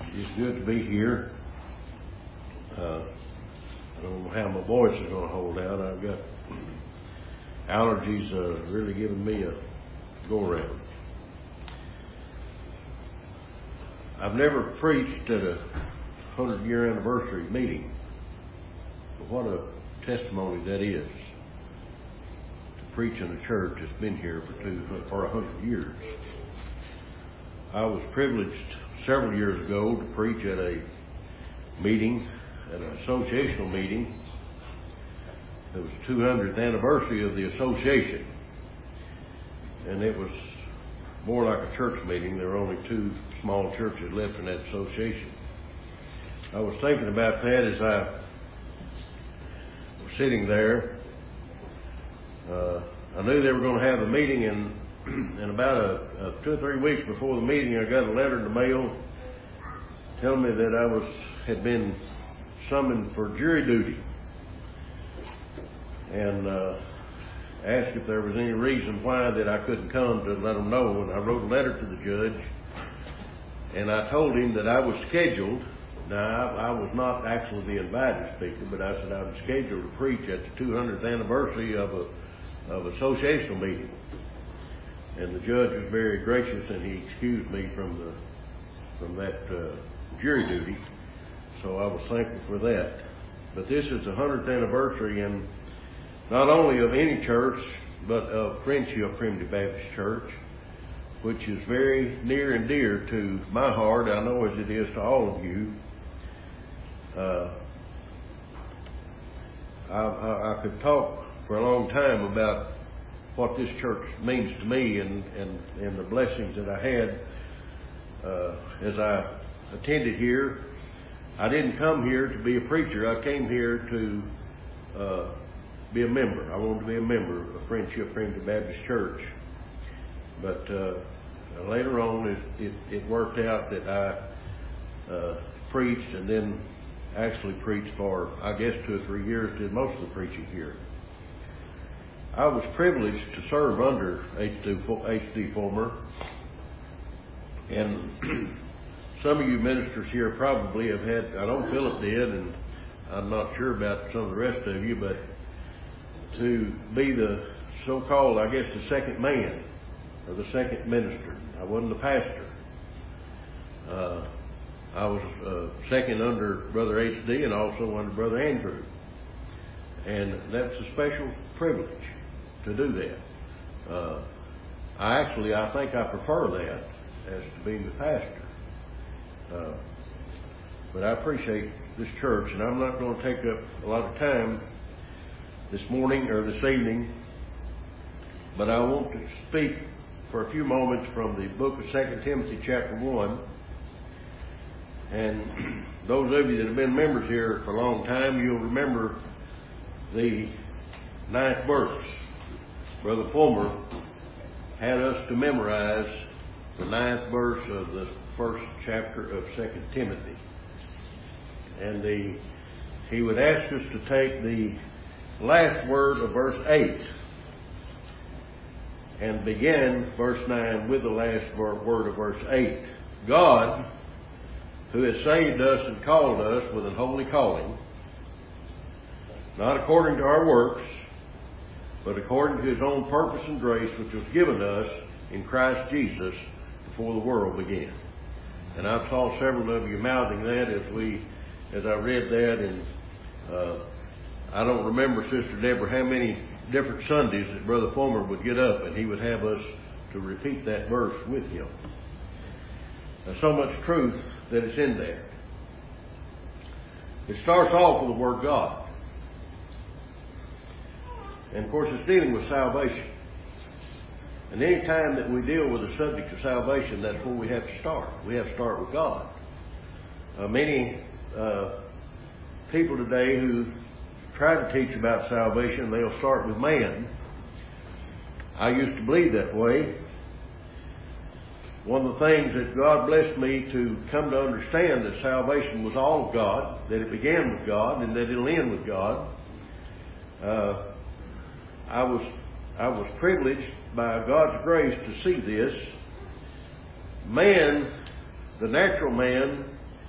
It's good to be here. I don't know how my voice is going to hold out. I've got allergies really giving me a go-around. I've never preached at a 100-year anniversary meeting, but what a testimony that is, to preach in a church that's been here for 100 years. I was privileged several years ago to preach at a meeting, at an associational meeting. It was the 200th anniversary of the association, and it was more like a church meeting. There were only two small churches left in that association. I was thinking about that as I was sitting there. I knew they were going to have a meeting, and about 2 or 3 weeks before the meeting, I got a letter in the mail telling me that I had been summoned for jury duty, and asked if there was any reason why that I couldn't come to let them know. And I wrote a letter to the judge, and I told him that I was scheduled. Now, I was not actually the invited speaker, but I said I was scheduled to preach at the 200th anniversary of associational meeting. And the judge was very gracious, and he excused me from that jury duty. So I was thankful for that. But this is the 100th anniversary, and not only of any church, but of Friendship Primitive Baptist Church, which is very near and dear to my heart, I know as it is to all of you. I could talk for a long time about what this church means to me and the blessings that I had as I attended here. I didn't come here to be a preacher. I came here to be a member. I wanted to be a member of Friendship Primitive Baptist Church. But later on, it worked out that I preached, and then actually preached for, I guess, 2 or 3 years, did most of the preaching here. I was privileged to serve under H.D. Fulmer, and some of you ministers here probably have had, I know Philip did, and I'm not sure about some of the rest of you, but to be the so-called, I guess, the second man, or the second minister. I wasn't the pastor. I was second under Brother H.D. and also under Brother Andrew. And that's a special privilege to do that. I think I prefer that as to being the pastor. But I appreciate this church, and I'm not going to take up a lot of time this morning or this evening, but I want to speak for a few moments from the book of 2 Timothy chapter 1. And those of you that have been members here for a long time, you'll remember the 9th verse. Brother Fulmer had us to memorize the 9th verse of the 1st chapter of 2 Timothy. And he would ask us to take the last word of verse 8 and begin verse 9 with the last word of verse 8. God, who has saved us and called us with an holy calling, not according to our works, but according to his own purpose and grace, which was given us in Christ Jesus before the world began. And I saw several of you mouthing that as I read that, and I don't remember, Sister Deborah, how many different Sundays that Brother Fulmer would get up and he would have us to repeat that verse with him. There's so much truth that is in there. It starts off with the Word God. And of course it's dealing with salvation. And any time that we deal with the subject of salvation, that's where we have to start. We have to start with God. Many people today who try to teach about salvation, they'll start with man. I used to believe that way. One of the things that God blessed me to come to understand, that salvation was all of God, that it began with God, and that it'll end with God. I was privileged by God's grace to see this. Man, the natural man,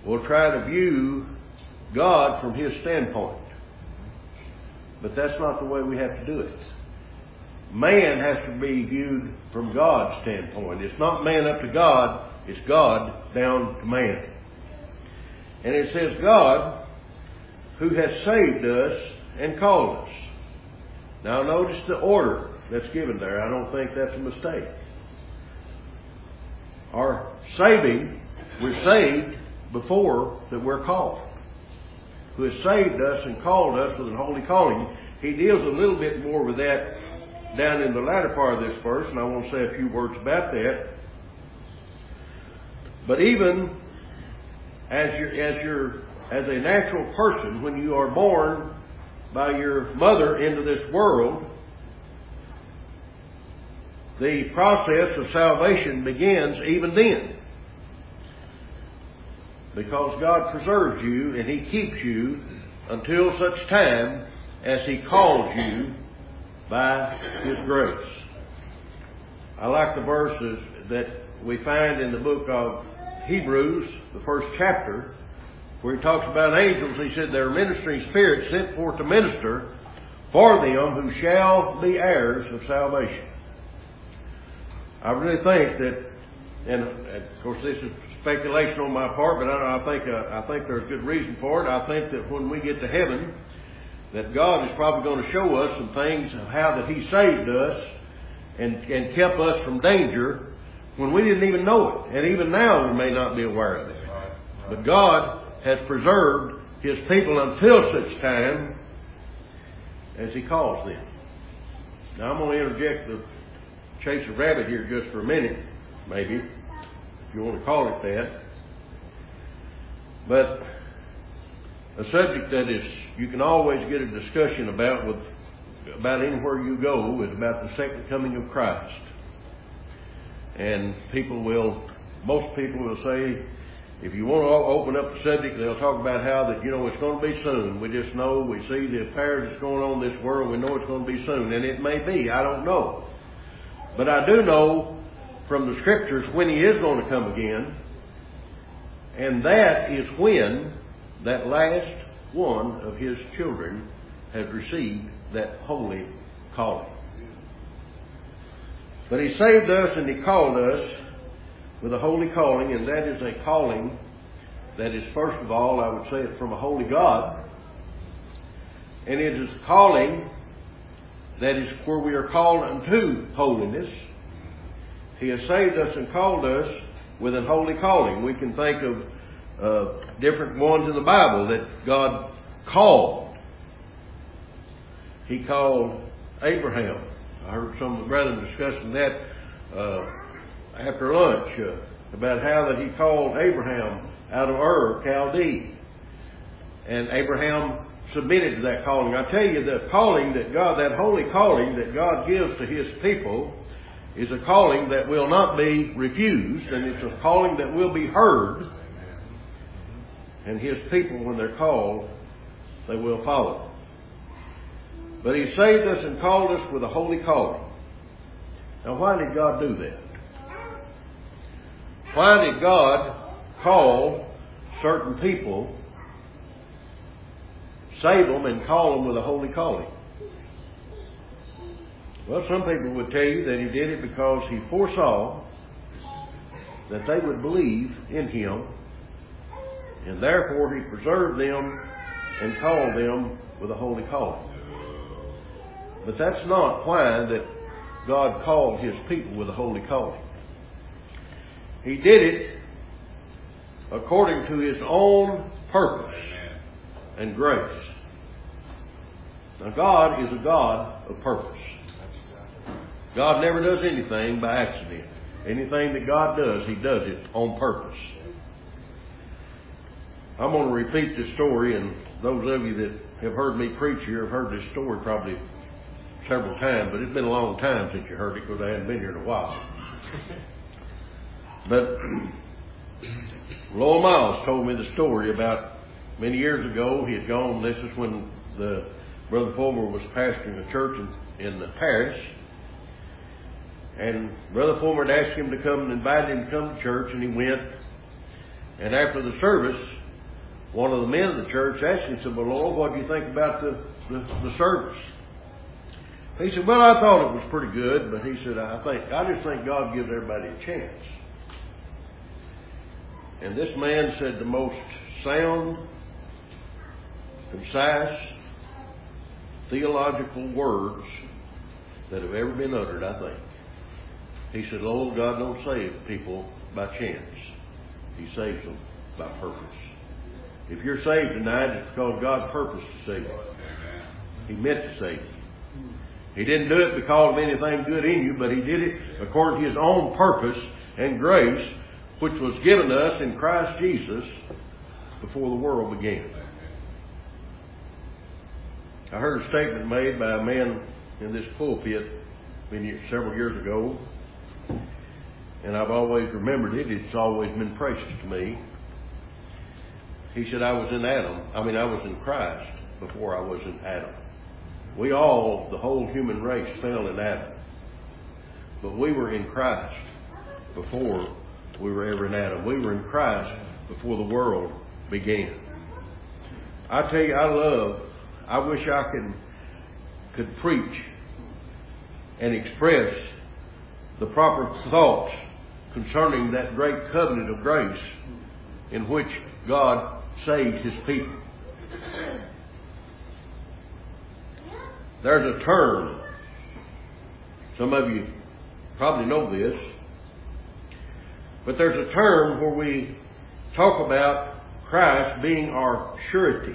will try to view God from his standpoint. But that's not the way we have to do it. Man has to be viewed from God's standpoint. It's not man up to God, it's God down to man. And it says God who has saved us and called us. Now notice the order that's given there. I don't think that's a mistake. Our saving, we're saved before that we're called. Who has saved us and called us with an holy calling. He deals a little bit more with that down in the latter part of this verse, and I want to say a few words about that. But even as a natural person, when you are born by your mother into this world, the process of salvation begins even then. Because God preserves you and he keeps you until such time as he calls you by his grace. I like the verses that we find in the book of Hebrews, the first chapter, where he talks about angels. He said, "There are ministering spirits sent forth to minister for them who shall be heirs of salvation." I really think that, and of course this is speculation on my part, but I think there's good reason for it. I think that when we get to heaven, that God is probably going to show us some things of how that he saved us and kept us from danger when we didn't even know it. And even now we may not be aware of it. But God has preserved his people until such time as he calls them. Now I'm going to interject the chase a rabbit here just for a minute, maybe, if you want to call it that. But a subject that is you can always get a discussion about anywhere you go is about the second coming of Christ. And most people will say, if you want to open up the subject, they'll talk about how that, it's going to be soon. We just know, we see the affairs that's going on in this world, we know it's going to be soon. And it may be, I don't know. But I do know from the scriptures when he is going to come again. And that is when that last one of his children has received that holy calling. But he saved us and he called us with a holy calling, and that is a calling that is, first of all, I would say it's from a holy God. And it is a calling that is where we are called unto holiness. He has saved us and called us with a holy calling. We can think of different ones in the Bible that God called. He called Abraham. I heard some of the brethren discussing that after lunch about how that he called Abraham out of Ur, Chaldee. And Abraham submitted to that calling. I tell you, the calling that God, that holy calling that God gives to his people is a calling that will not be refused, and it's a calling that will be heard. And his people, when they're called, they will follow. But he saved us and called us with a holy calling. Now, why did God do that? Why did God call certain people, save them, and call them with a holy calling? Well, some people would tell you that he did it because he foresaw that they would believe in him, and therefore he preserved them and called them with a holy calling. But that's not why that God called his people with a holy calling. He did it according to his own purpose and grace. Now, God is a God of purpose. God never does anything by accident. Anything that God does, he does it on purpose. I'm going to repeat this story, and those of you that have heard me preach here have heard this story probably several times, but it's been a long time since you heard it because I hadn't been here in a while. But Lowell Miles told me the story about many years ago. He had gone, this is when Brother Fulmer was pastoring a church in the parish. And Brother Fulmer had asked him to come and invited him to come to church, and he went. And after the service, one of the men of the church asked him, said, "Well, Lord, what do you think about the service?" He said, "Well, I thought it was pretty good," but he said, I just think God gives everybody a chance." And this man said the most sound, concise, theological words that have ever been uttered, I think. He said, "Lord, God don't save people by chance. He saves them by purpose. If you're saved tonight, it's because God purposed to save you. He meant to save you. He didn't do it because of anything good in you, but He did it according to His own purpose and grace, which was given us in Christ Jesus before the world began." I heard a statement made by a man in this pulpit several years ago, and I've always remembered it. It's always been precious to me. He said, I was in Christ before I was in Adam. We all, the whole human race, fell in Adam. But we were in Christ before we were ever in Adam. We were in Christ before the world began. I tell you, I wish I could preach and express the proper thoughts concerning that great covenant of grace in which God saved His people. There's a term, some of you probably know this, but there's a term where we talk about Christ being our surety.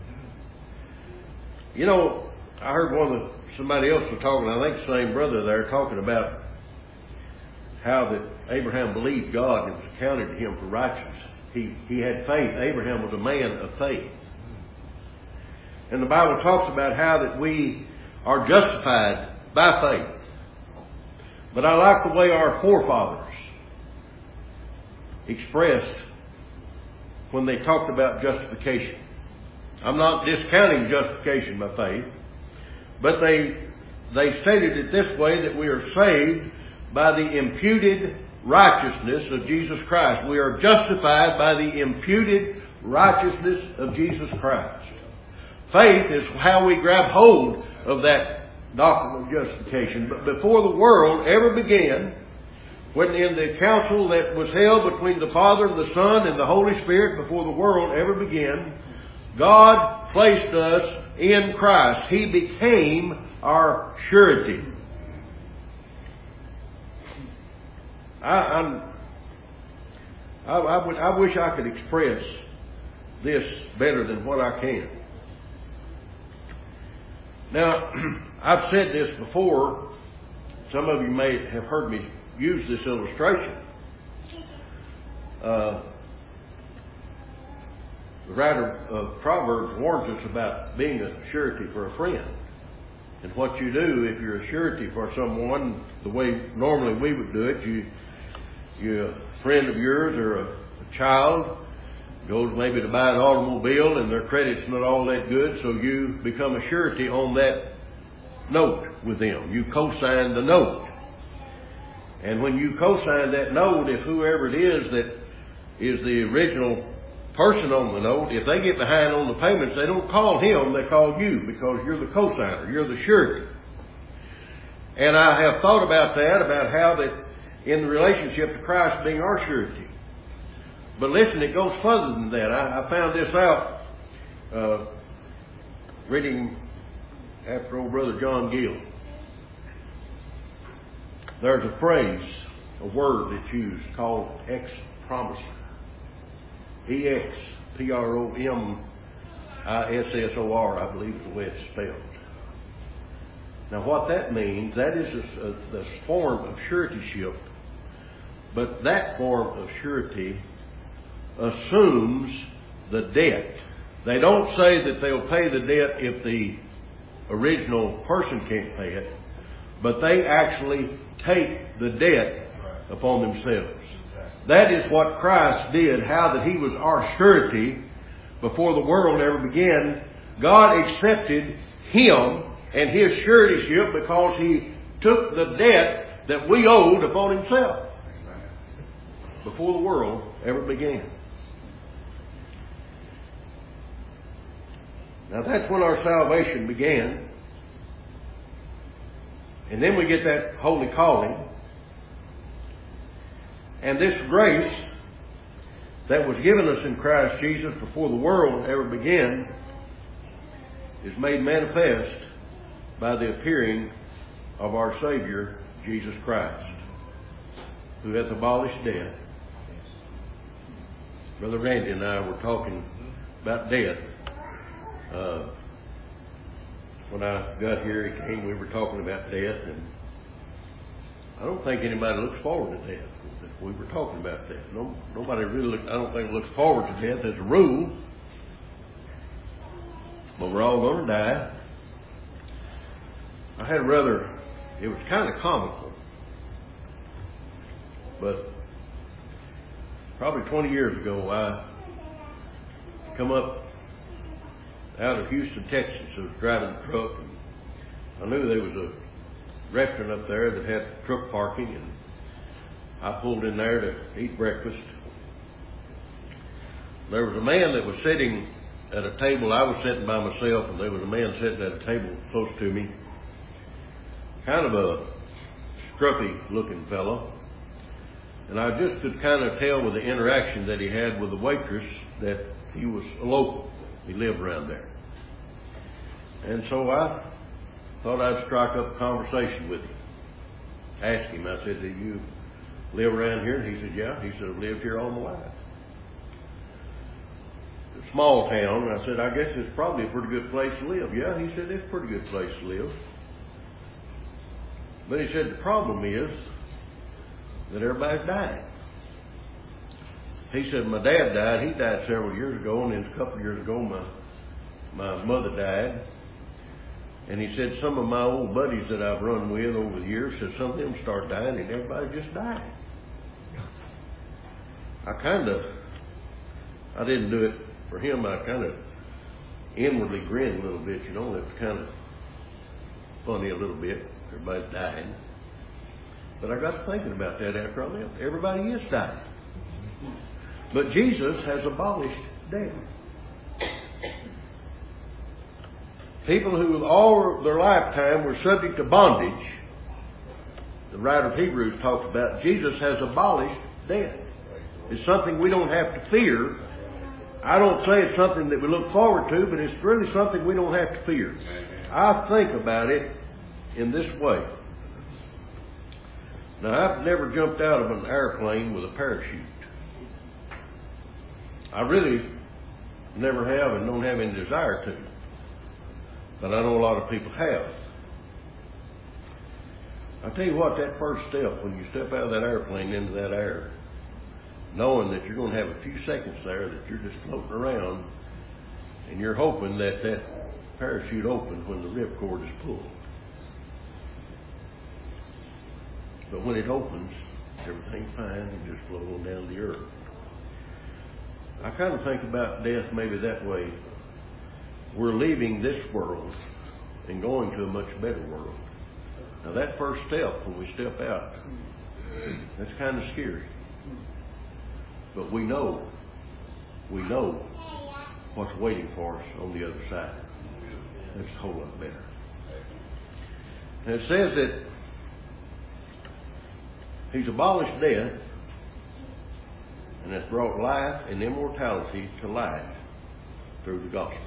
You know, I heard somebody else was talking, I think the same brother there, talking about how that Abraham believed God and it was accounted to him for righteousness. He had faith. Abraham was a man of faith. And the Bible talks about how that we are justified by faith. But I like the way our forefathers expressed when they talked about justification. I'm not discounting justification by faith, but they stated it this way, that we are saved by the imputed righteousness of Jesus Christ. We are justified by the imputed righteousness of Jesus Christ. Faith is how we grab hold of that doctrine of justification. But before the world ever began, when in the council that was held between the Father and the Son and the Holy Spirit, before the world ever began, God placed us in Christ. He became our surety. I wish I could express this better than what I can. Now, I've said this before. Some of you may have heard me use this illustration. The writer of Proverbs warns us about being a surety for a friend. And what you do if you're a surety for someone, the way normally we would do it, you're a friend of yours or a child goes maybe to buy an automobile and their credit's not all that good, so you become a surety on that note with them. You co-sign the note. And when you co-sign that note, if whoever it is that is the original person on the note, if they get behind on the payments, they don't call him, they call you, because you're the co-signer, you're the surety. And I have thought about that, about how that in the relationship to Christ being our surety. But listen, it goes further than that. I found this out reading after old Brother John Gill. There's a phrase, a word that's used called ex-promisor. E-X-P-R-O-M-I-S-S-O-R, I believe is the way it's spelled. Now what that means, that is this form of suretyship, but that form of surety assumes the debt. They don't say that they'll pay the debt if the original person can't pay it, but they actually take the debt upon themselves. That is what Christ did, how that He was our surety before the world ever began. God accepted Him and His suretyship because He took the debt that we owed upon Himself before the world ever began. Now that's when our salvation began. And then we get that holy calling. And this grace that was given us in Christ Jesus before the world ever began is made manifest by the appearing of our Savior, Jesus Christ, who hath abolished death. Brother Randy and I were talking about death. When I got here, he came, we were talking about death, and I don't think anybody looks forward to death. We were talking about death. Nobody really, I don't think, looks forward to death as a rule. But we're all going to die. I had it was kind of comical, but probably 20 years ago, I come up out of Houston, Texas. I was driving a truck, and I knew there was a restaurant up there that had truck parking, and I pulled in there to eat breakfast. There was a man that was sitting at a table. I was sitting by myself, and there was a man sitting at a table close to me, kind of a scruffy looking fellow. And I just could kind of tell with the interaction that he had with the waitress that he was a local. He lived around there. And so I thought I'd strike up a conversation with him. Asked him, I said, do you live around here? And he said, yeah. He said, I've lived here all my life. It's a small town. And I said, I guess it's probably a pretty good place to live. Yeah, he said, it's a pretty good place to live. But he said, the problem is that everybody's dying. He said, my dad died. He died several years ago, and then a couple of years ago, my mother died. And he said, some of my old buddies that I've run with over the years said some of them start dying, and everybody just died. I didn't do it for him. I kind of inwardly grinned a little bit, you know. It was kind of funny a little bit. Everybody's dying. But I got to thinking about that after I left. Everybody is dying. But Jesus has abolished death. People who all their lifetime were subject to bondage, the writer of Hebrews talks about, Jesus has abolished death. It's something we don't have to fear. I don't say it's something that we look forward to, but it's really something we don't have to fear. I think about it in this way. Now, I've never jumped out of an airplane with a parachute. I really never have and don't have any desire to. But I know a lot of people have. I tell you what, that first step, when you step out of that airplane into that air, knowing that you're going to have a few seconds there that you're just floating around, and you're hoping that that parachute opens when the ripcord is pulled. But when it opens, everything's fine and just float on down to the earth. I kind of think about death maybe that way. We're leaving this world and going to a much better world. Now that first step, when we step out, that's kind of scary. But we know what's waiting for us on the other side. That's a whole lot better. And it says that He's abolished death and has brought life and immortality to life through the gospel.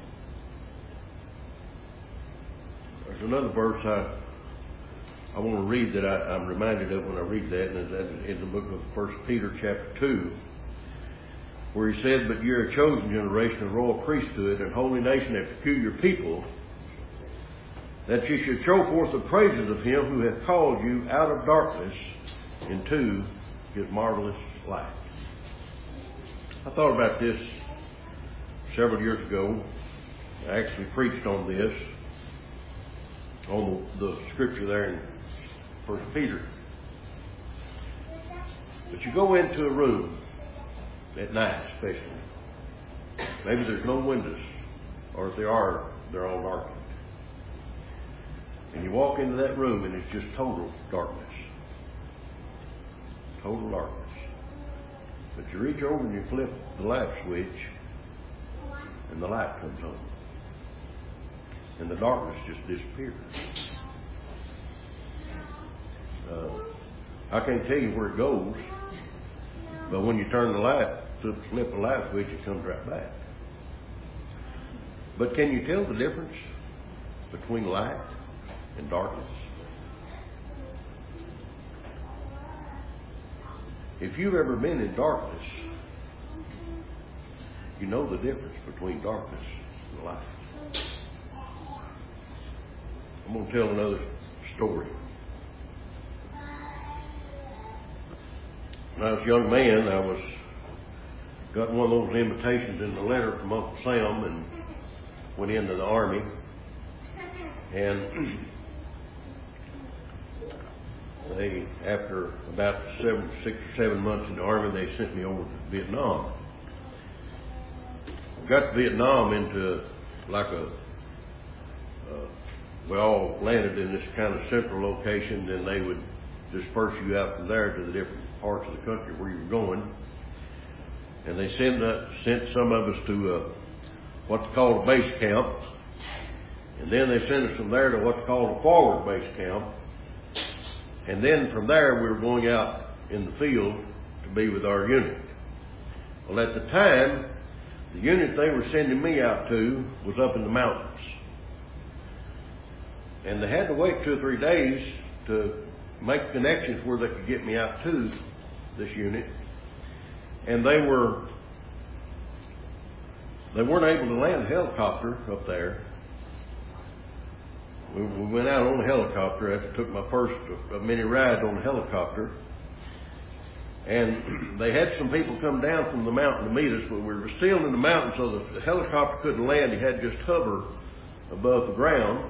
There's another verse I want to read that I'm reminded of when I read that, and it's in the book of 1 Peter chapter 2, where he said, "But you're a chosen generation, a royal priesthood, and holy nation, a peculiar people, that you should show forth the praises of Him who hath called you out of darkness into His marvelous light." I thought about this several years ago. I actually preached on this, on the scripture there in 1 Peter. But you go into a room at night especially. Maybe there's no windows, or if there are, they're all darkened. And you walk into that room and it's just total darkness. Total darkness. But you reach over and you flip the light switch and the light comes on. and the darkness just disappears. I can't tell you where it goes, but when you turn the light, flip the light switch, it comes right back. But can you tell the difference between light and darkness? If you've ever been in darkness, you know the difference between darkness and light. I'm going to tell another story. When I was a young man, I got one of those invitations in the letter from Uncle Sam and went into the Army. And after about 6 or 7 months in the Army, they sent me over to Vietnam. I got to Vietnam into we all landed in this kind of central location, and they would disperse you out from there to the different parts of the country where you were going. And they sent some of us to what's called a base camp. And then they sent us from there to what's called a forward base camp. And then from there we were going out in the field to be with our unit. Well, at the time, the unit they were sending me out to was up in the mountains. And they had to wait 2 or 3 days to make connections where they could get me out to this unit. And they weren't able to land a helicopter up there. We went out on a helicopter after I took my first mini ride on a helicopter. And they had some people come down from the mountain to meet us, but we were still in the mountain, so the helicopter couldn't land. He had to just hover above the ground.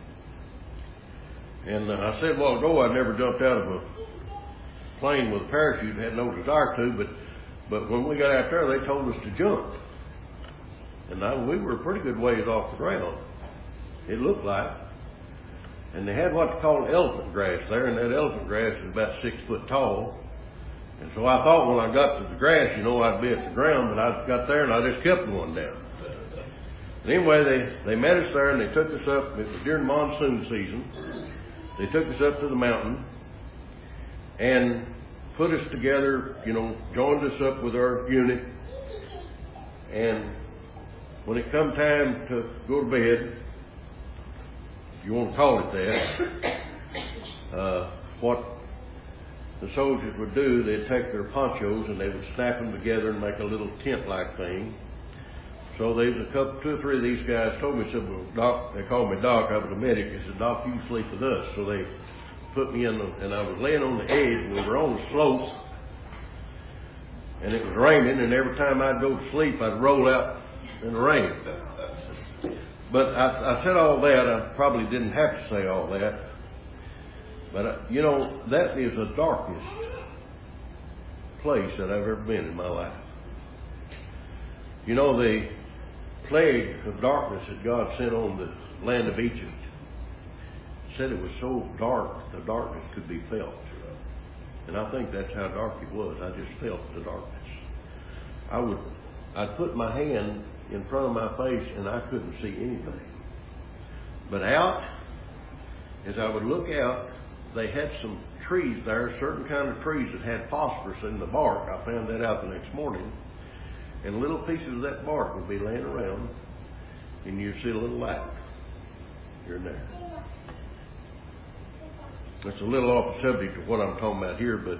And I said a while ago I'd never jumped out of a plane with a parachute, had no desire to, but when we got out there, they told us to jump. And we were a pretty good ways off the ground, it looked like. And they had what's called elephant grass there, and that elephant grass is about 6 foot tall. And so I thought when I got to the grass, I'd be at the ground, but I got there and I just kept going down. And anyway, they met us there and they took us up. It was during monsoon season. They took us up to the mountain and put us together, joined us up with our unit. And when it come time to go to bed, if you want to call it that, what the soldiers would do, they'd take their ponchos and they would snap them together and make a little tent-like thing. So there was 2 or 3 of these guys told me, said, well, Doc, they called me Doc, I was a medic. They said, Doc, you sleep with us. So they put me in, and I was laying on the edge. We were on the slope, and it was raining, and every time I'd go to sleep, I'd roll out in the rain. But I said all that. I probably didn't have to say all that. But, that is the darkest place that I've ever been in my life. The plague of darkness that God sent on the land of Egypt said it was so dark, the darkness could be felt. And I think that's how dark it was. I just felt the darkness. I'd put my hand in front of my face and I couldn't see anything. But out, as I would look out, they had some trees there, certain kind of trees that had phosphorus in the bark. I found that out the next morning. And little pieces of that bark would be laying around, and you'd see a little light here and there. That's a little off the subject of what I'm talking about here, but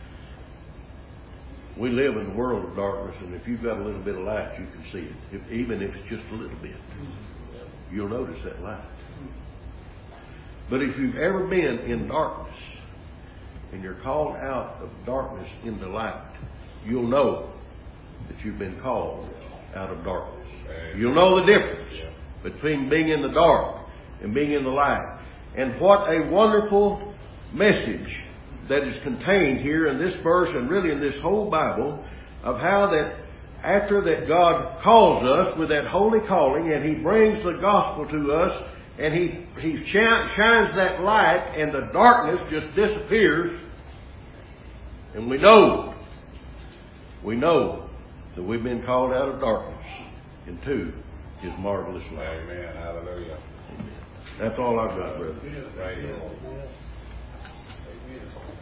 we live in the world of darkness, and if you've got a little bit of light, you can see it. Even if it's just a little bit, you'll notice that light. But if you've ever been in darkness, and you're called out of darkness into light, you'll know that you've been called out of darkness. You'll know the difference between being in the dark and being in the light. And what a wonderful message that is contained here in this verse and really in this whole Bible, of how that after that God calls us with that holy calling and He brings the gospel to us and He shines that light and the darkness just disappears, and we know that we've been called out of darkness into His marvelous light. Amen. Hallelujah. That's all I've got, brother. Right.